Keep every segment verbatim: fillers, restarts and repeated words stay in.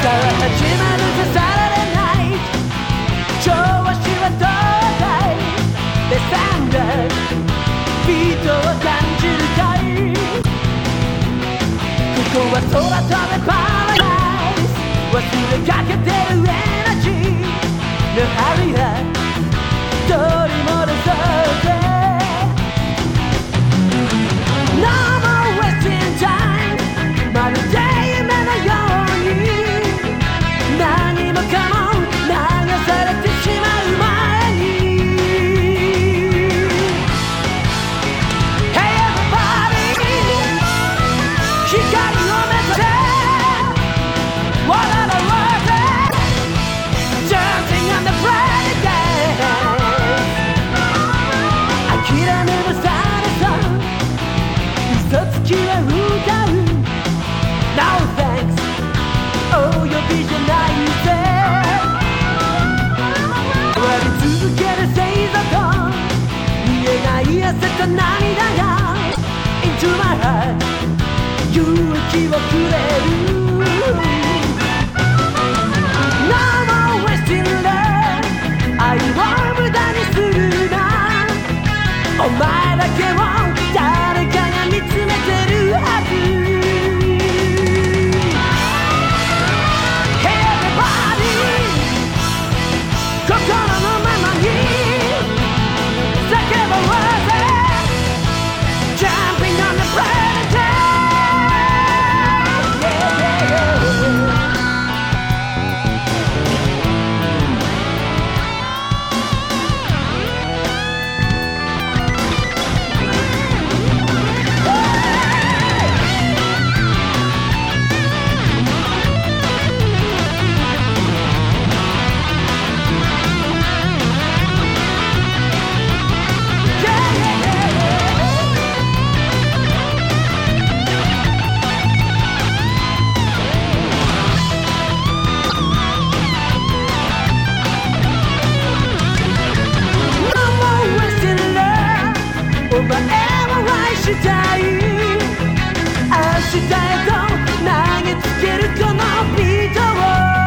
始まる消さられない調子はどうだいデサンダービートを感じるかいここは空飛べパラダイス忘れかけてるエナジーの針が取り戻そうぜ No more wasting time まるで夢のように何もかも流されてしまう前に Hey everybody 光を目指せ What are the words Dancing on the bright days 諦めもされそう嘘つきは歌う No thanks お呼びじゃないぜ割り続ける星座と見えない汗と涙が Into my heart 勇気をくれる No more wasting love 愛を無駄にするなお前だけを誰かが見つめてるはず Hey everybody 心のままに叫ぼうぜ Jumping on the bright day yeah, yeah, yeah. お前を愛したい明日へと投げつけるこのビートを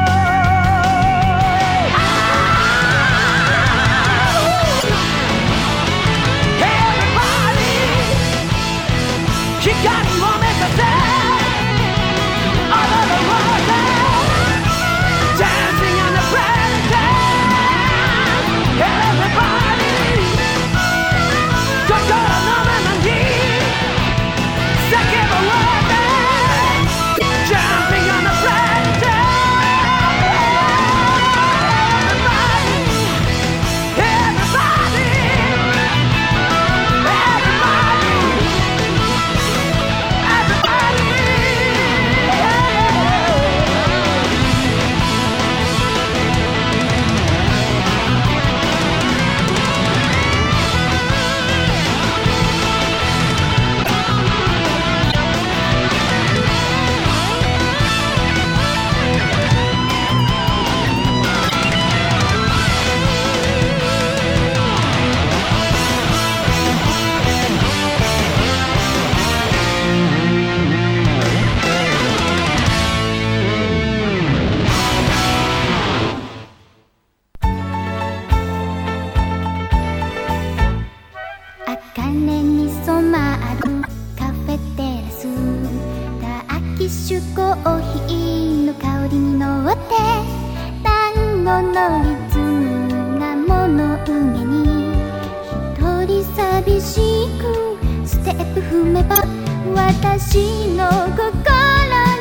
Hey everybody 光を目指せ All over the world Dancing on the bright day Hey everybody 心のままに叫ぼうぜ Jumping on the bright day Everybody Everybody Everybody茜に染まるカフェテラスターキッシュコーヒーの香りに乗って単語のリズムが物憂げに一人寂しくステップ踏めば私の心